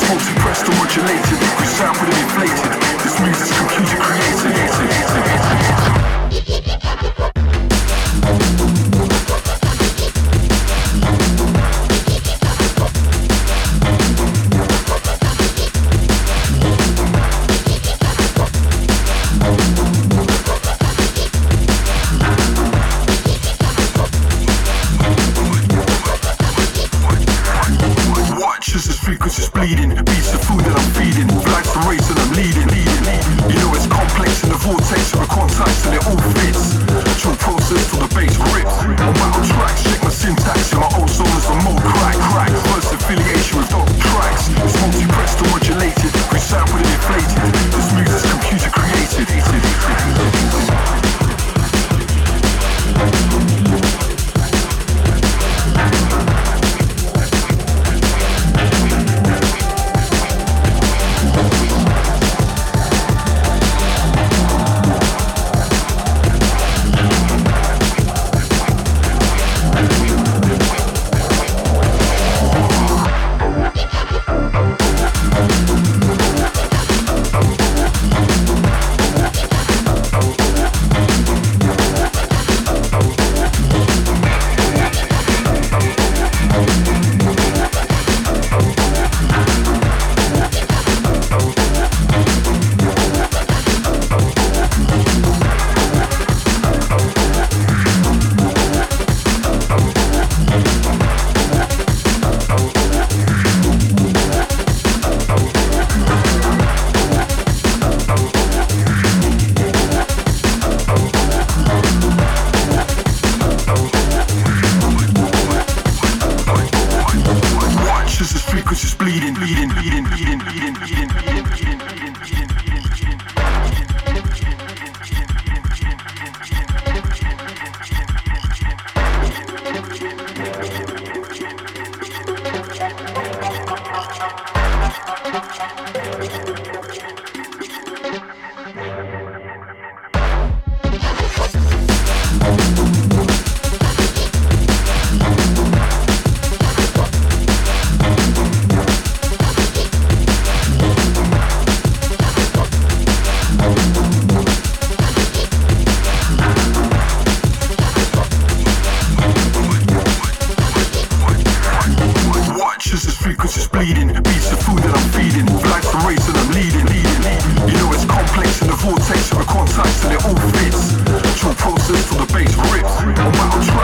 multi-pressed and modulated, resampled and inflated. This music's computer created. Frequencies bleeding, beats the food that I'm feeding, flights the race that I'm leading. You know it's complex in the vortex of a quantized till it all fits. True process till the bass rips. On battle tracks, check my syntax, and my old soul is the mode crack. First affiliation with dog tracks. It's multi-pressed and modulated, resampled and inflated. This music's computer created. Frequencies bleeding, beats the food that I'm feeding, flights the race that I'm leading. You know it's complex in the vortex of a quantized till it all fits. True process till the bass rips. On battle